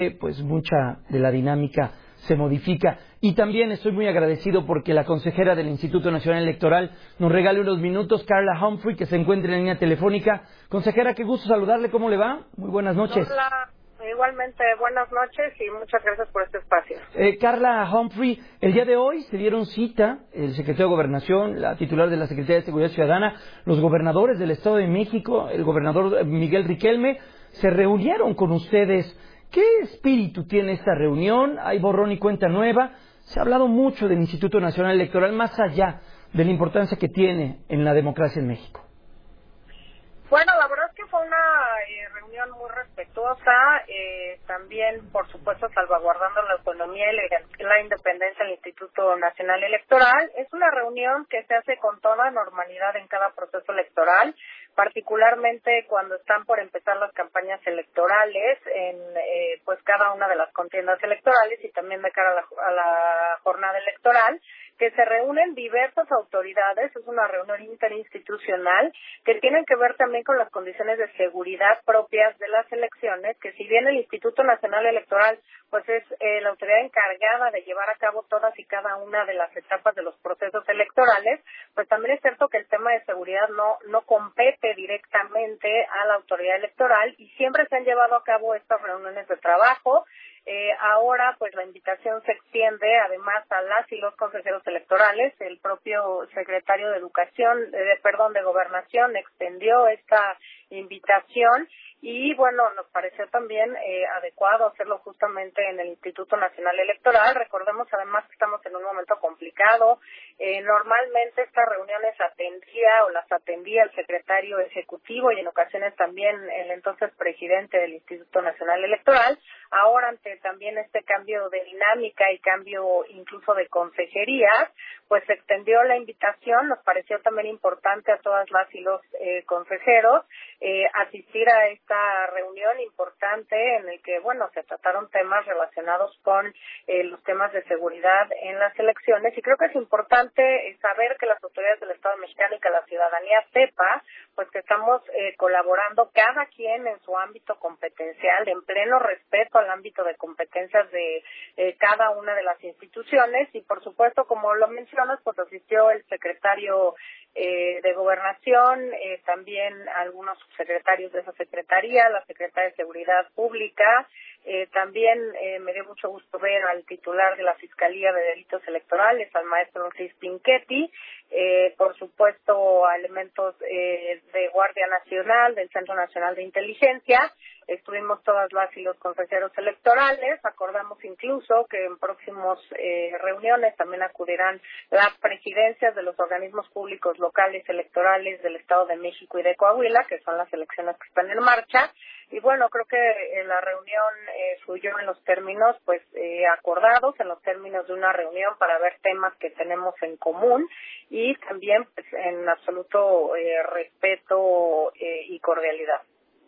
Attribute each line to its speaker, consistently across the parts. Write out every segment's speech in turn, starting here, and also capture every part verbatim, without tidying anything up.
Speaker 1: pues mucha de la dinámica se modifica. Y también estoy muy agradecido porque la consejera del Instituto Nacional Electoral nos regale unos minutos, Carla Humphrey, que se encuentra en línea telefónica. Consejera, qué gusto saludarle, ¿cómo le va? Muy buenas noches.
Speaker 2: Hola, igualmente buenas noches y muchas gracias por este espacio.
Speaker 1: Eh, Carla Humphrey, el día de hoy se dieron cita el secretario de Gobernación, la titular de la Secretaría de Seguridad Ciudadana, los gobernadores del Estado de México, el gobernador Miguel Riquelme, se reunieron con ustedes. ¿Qué espíritu tiene esta reunión? ¿Hay borrón y cuenta nueva? Se ha hablado mucho del Instituto Nacional Electoral, más allá de la importancia que tiene en la democracia en México.
Speaker 2: Bueno, la verdad es que fue una eh, reunión muy respetuosa, eh, también, por supuesto, salvaguardando la autonomía y la, la independencia del Instituto Nacional Electoral. Es una reunión que se hace con toda normalidad en cada proceso electoral, particularmente cuando están por empezar las campañas electorales en eh, pues cada una de las contiendas electorales y también de cara a la, a la jornada electoral, que se reúnen diversas autoridades. Es una reunión interinstitucional que tienen que ver también con las condiciones de seguridad propias de las elecciones, que si bien el Instituto Nacional Electoral pues es eh, la autoridad encargada de llevar a cabo todas y cada una de las etapas de los procesos electorales, pues también es cierto que el tema de seguridad no no compete directamente a la autoridad electoral y siempre se han llevado a cabo estas reuniones de trabajo. Eh, ahora, pues la invitación se extiende además a las y los consejeros electorales. El propio secretario de Educación, eh, perdón, de Gobernación extendió esta invitación y, bueno, nos pareció también eh, adecuado hacerlo justamente en el Instituto Nacional Electoral. Recordemos además que estamos en un momento complicado. Eh, normalmente estas reuniones atendía o las atendía el secretario ejecutivo y en ocasiones también el entonces presidente del Instituto Nacional Electoral. Ahora, ante también este cambio de dinámica y cambio incluso de consejerías, pues se extendió la invitación. Nos pareció también importante a todas las y los eh, consejeros eh, asistir a esta reunión importante en el que, bueno, se trataron temas relacionados con eh, los temas de seguridad en las elecciones y creo que es importante eh, saber que las autoridades del Estado mexicano y que la ciudadanía sepa pues que estamos eh, colaborando cada quien en su ámbito competencial, en pleno respeto al ámbito de competencias de eh, cada una de las instituciones y por supuesto, como lo mencionas, pues asistió el secretario eh, de Gobernación, eh, también algunos subsecretarios de esa secretaría, la secretaria de Seguridad Pública, eh, también eh, me dio mucho gusto ver al titular de la Fiscalía de Delitos Electorales, al maestro Luis Pinchetti, eh, por supuesto a elementos eh, de Guardia Nacional, del Centro Nacional de Inteligencia. Estuvimos todas las y los consejeros electorales, acordamos incluso que en próximos eh, reuniones también acudirán las presidencias de los organismos públicos locales electorales del Estado de México y de Coahuila, que son las elecciones que están en marcha. Y bueno, creo que eh, la reunión eh, fluyó en los términos pues eh, acordados, en los términos de una reunión para ver temas que tenemos en común y también pues, en absoluto eh, respeto eh, y cordialidad.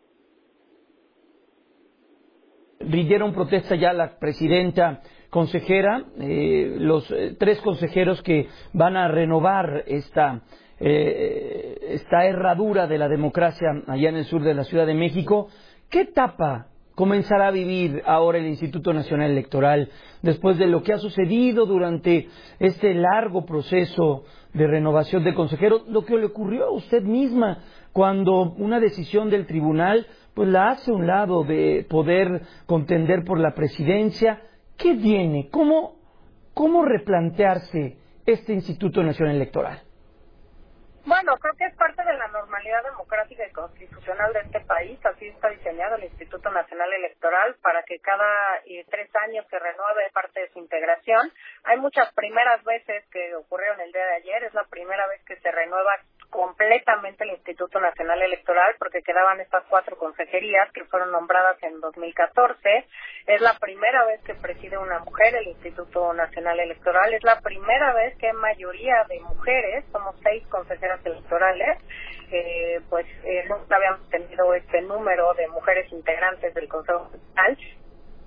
Speaker 1: Rindieron protesta ya la presidenta, consejera, eh, los eh, tres consejeros que van a renovar esta, eh, esta herradura de la democracia allá en el sur de la Ciudad de México. ¿Qué etapa comenzará a vivir ahora el Instituto Nacional Electoral después de lo que ha sucedido durante este largo proceso de renovación de consejeros? Lo que le ocurrió a usted misma cuando una decisión del tribunal pues la hace a un lado de poder contender por la presidencia. ¿Qué viene? ¿Cómo, cómo replantearse este Instituto Nacional Electoral?
Speaker 2: Bueno, creo que es parte de la normalidad democrática y constitucional de este país. Así está diseñado el Instituto Nacional Electoral para que cada eh, tres años se renueve parte de su integración. Hay muchas primeras veces que ocurrieron el día de ayer. Es la primera vez que se renueva completamente el Instituto Nacional Electoral porque quedaban estas cuatro consejerías que fueron nombradas en dos mil catorce. Es la primera vez que preside una mujer el Instituto Nacional Electoral. Es la primera vez que hay mayoría de mujeres, somos seis consejeras electorales. Eh, pues eh, nunca habíamos tenido este número de mujeres integrantes del Consejo Nacional. Creo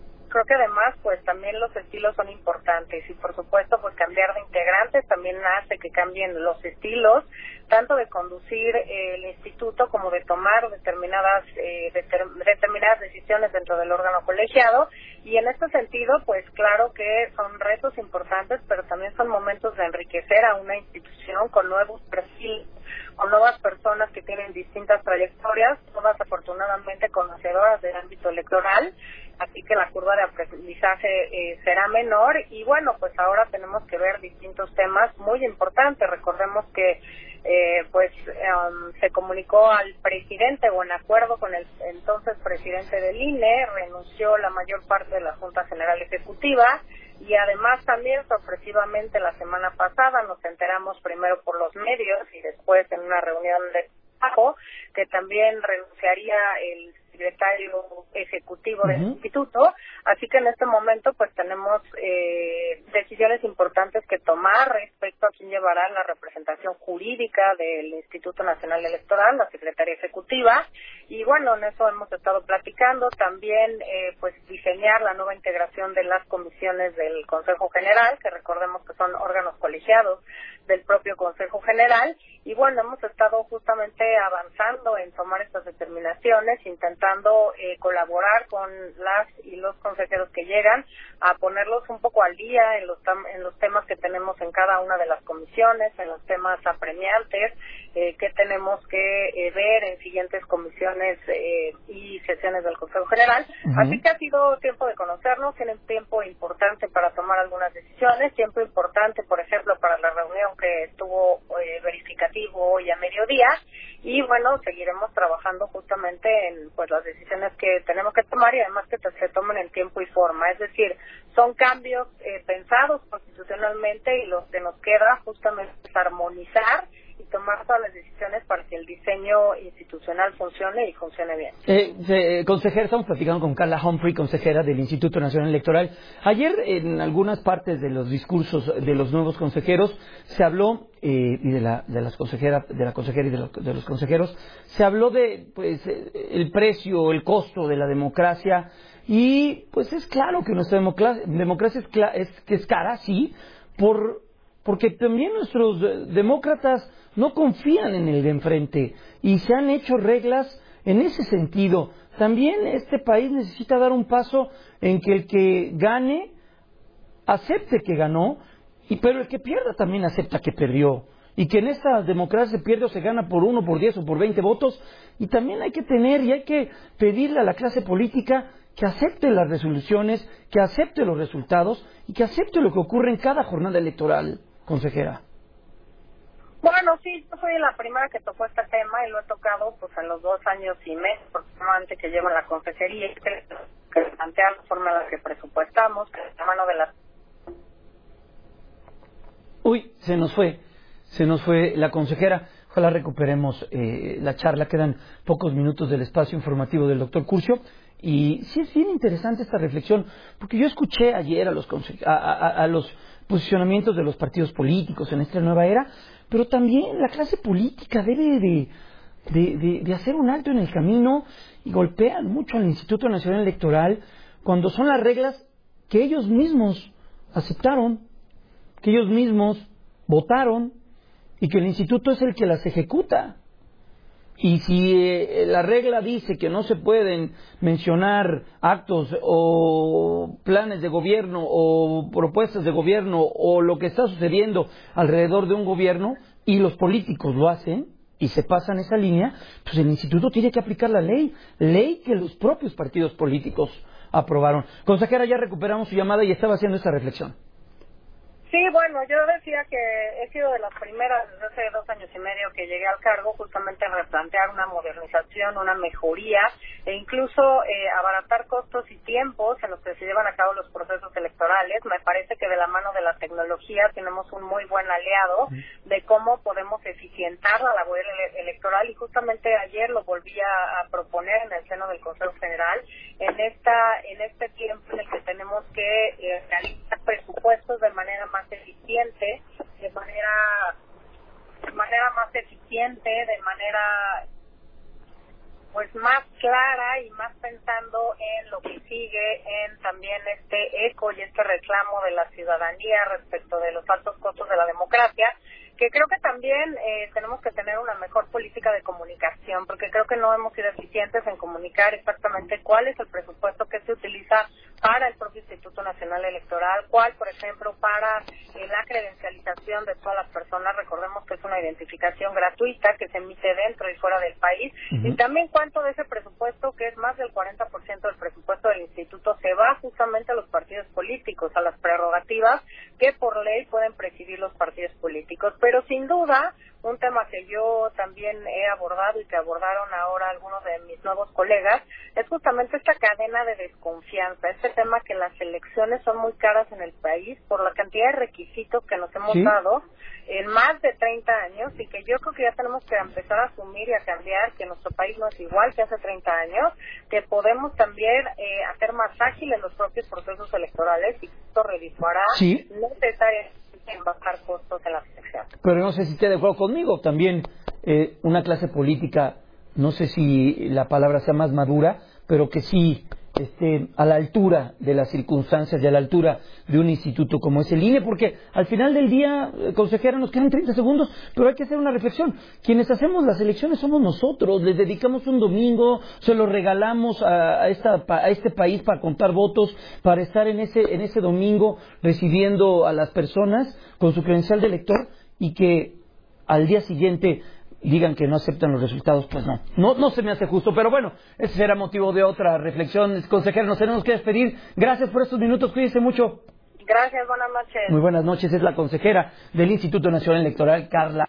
Speaker 2: que además pues también los estilos son importantes y por supuesto pues cambiar de integrantes también hace que cambien los estilos, tanto de conducir eh, el instituto como de tomar determinadas eh, deter, determinadas decisiones dentro del órgano colegiado, y en este sentido pues claro que son retos importantes, pero también son momentos de enriquecer a una institución con nuevos perfiles, con nuevas personas que tienen distintas trayectorias, todas afortunadamente conocedoras del ámbito electoral, así que la curva de aprendizaje eh, será menor, y bueno, pues ahora tenemos que ver distintos temas muy importantes. Recordemos que eh, pues um, se comunicó al presidente, o en acuerdo con el entonces presidente del I N E, renunció la mayor parte de la Junta General Ejecutiva, y además también sorpresivamente la semana pasada nos enteramos primero por los medios y después en una reunión de trabajo que también renunciaría el secretario ejecutivo uh-huh. del instituto, así que en este momento pues tenemos eh, decisiones importantes que tomar respecto a quién llevará la representación jurídica del Instituto Nacional Electoral, la secretaria ejecutiva, y bueno, en eso hemos estado platicando, también eh, pues diseñar la nueva integración de las comisiones del Consejo General, que recordemos que son órganos colegiados del propio Consejo General, y bueno, hemos estado justamente avanzando en tomar estas determinaciones, intentando eh, colaborar con las y los consejeros que llegan a ponerlos un poco al día en los, en los temas que tenemos en cada una de las comisiones, en los temas apremiantes eh, que tenemos que eh, ver en siguientes comisiones eh, y sesiones del Consejo General. Uh-huh. Así que ha sido tiempo de conocernos, tienen tiempo importante para tomar algunas decisiones, tiempo importante, por ejemplo, para la reunión que estuvo eh, verificativo hoy a mediodía, y bueno, seguiremos trabajando justamente en pues las decisiones que tenemos que tomar, y además que se tomen en tiempo y forma, es decir, son cambios eh, pensados constitucionalmente, y lo que nos queda justamente es armonizar y tomar todas las decisiones para que el diseño institucional funcione y funcione bien.
Speaker 1: Eh, eh, consejera, estamos platicando con Carla Humphrey, consejera del Instituto Nacional Electoral. Ayer, en algunas partes de los discursos de los nuevos consejeros, se habló, eh, y de la, de las consejeras, de la consejera y de los, de los consejeros, se habló de pues el precio, el costo de la democracia, y pues es claro que nuestra democracia, democracia es, cla- es, que es cara, sí, por, porque también nuestros demócratas no confían en el de enfrente, y se han hecho reglas en ese sentido. También este país necesita dar un paso en que el que gane acepte que ganó, y pero el que pierda también acepta que perdió, y que en esta democracia se pierde o se gana por uno, por diez o por veinte votos, y también hay que tener y hay que pedirle a la clase política que acepte las resoluciones, que acepte los resultados y que acepte lo que ocurre en cada jornada electoral, consejera.
Speaker 2: Bueno, sí, yo soy la primera que tocó este tema y lo he tocado pues en los dos años y medio aproximadamente que llevo en la consejería, que, que plantear la forma en la que presupuestamos, que es la mano de la...
Speaker 1: Uy, se nos fue, se nos fue la consejera. Ojalá recuperemos eh, la charla, quedan pocos minutos del espacio informativo del doctor Curcio. Y sí es bien interesante esta reflexión, porque yo escuché ayer a los, conse- a, a, a los posicionamientos de los partidos políticos en esta nueva era, pero también la clase política debe de, de, de, de hacer un alto en el camino, y golpean mucho al Instituto Nacional Electoral cuando son las reglas que ellos mismos aceptaron, que ellos mismos votaron, y que el instituto es el que las ejecuta. Y si eh, la regla dice que no se pueden mencionar actos o planes de gobierno o propuestas de gobierno o lo que está sucediendo alrededor de un gobierno, y los políticos lo hacen y se pasan esa línea, pues el instituto tiene que aplicar la ley, ley que los propios partidos políticos aprobaron. Consejera, ya recuperamos su llamada y estaba haciendo esta reflexión.
Speaker 2: Sí, bueno, yo decía que he sido de las primeras desde hace dos años y medio que llegué al cargo justamente a replantear una modernización, una mejoría e incluso eh, abaratar costos y tiempos en los que se llevan a cabo los procesos electorales. Me parece que de la mano de la tecnología tenemos un muy buen aliado de cómo podemos eficientar la labor ele- electoral, y justamente ayer lo volví a, a proponer en el seno del Consejo General en esta en este tiempo en el que tenemos que eh, realizar presupuestos de manera más eficiente, de manera de manera más eficiente, de manera pues más clara y más pensando en lo que sigue, en también este eco y este reclamo de la ciudadanía respecto de los altos costos de la democracia, que creo que también eh, tenemos que tener una mejor política de comunicación, porque creo que no hemos sido eficientes en comunicar exactamente cuál es el presupuesto que se utiliza para el propio Instituto Nacional Electoral, cuál, por ejemplo, para eh, la credencialización de todas las personas. Recordemos que es una identificación gratuita que se emite dentro y fuera del país, uh-huh. y también cuánto de ese presupuesto, que es más del cuarenta por ciento del presupuesto del instituto, se va justamente a los partidos políticos, a las prerrogativas que por ley pueden presidir los partidos políticos. Pero sin duda, un tema que yo también he abordado y que abordaron ahora algunos de mis nuevos colegas, es justamente esta cadena de desconfianza, este tema que las elecciones son muy caras en el país por la cantidad de requisitos que nos hemos ¿Sí? dado en más de treinta años, y que yo creo que ya tenemos que empezar a asumir y a cambiar que nuestro país no es igual que hace treinta años, que podemos también eh, hacer más ágiles los propios procesos electorales, y esto redituará ¿Sí? necesariamente en bajar costos en la elección.
Speaker 1: Pero no sé si esté de acuerdo conmigo, también eh, una clase política, no sé si la palabra sea más madura, pero que sí esté a la altura de las circunstancias y a la altura de un instituto como es el I N E, porque al final del día, eh, consejera, nos quedan treinta segundos, pero hay que hacer una reflexión. Quienes hacemos las elecciones somos nosotros, les dedicamos un domingo, se lo regalamos a, a, esta, a este país para contar votos, para estar en ese, en ese domingo recibiendo a las personas con su credencial de elector, y que al día siguiente digan que no aceptan los resultados, pues no, no, no se me hace justo. Pero bueno, ese será motivo de otra reflexión. Consejera, nos tenemos que despedir. Gracias por estos minutos, cuídense mucho.
Speaker 2: Gracias, buenas noches.
Speaker 1: Muy buenas noches, es la consejera del Instituto Nacional Electoral, Carla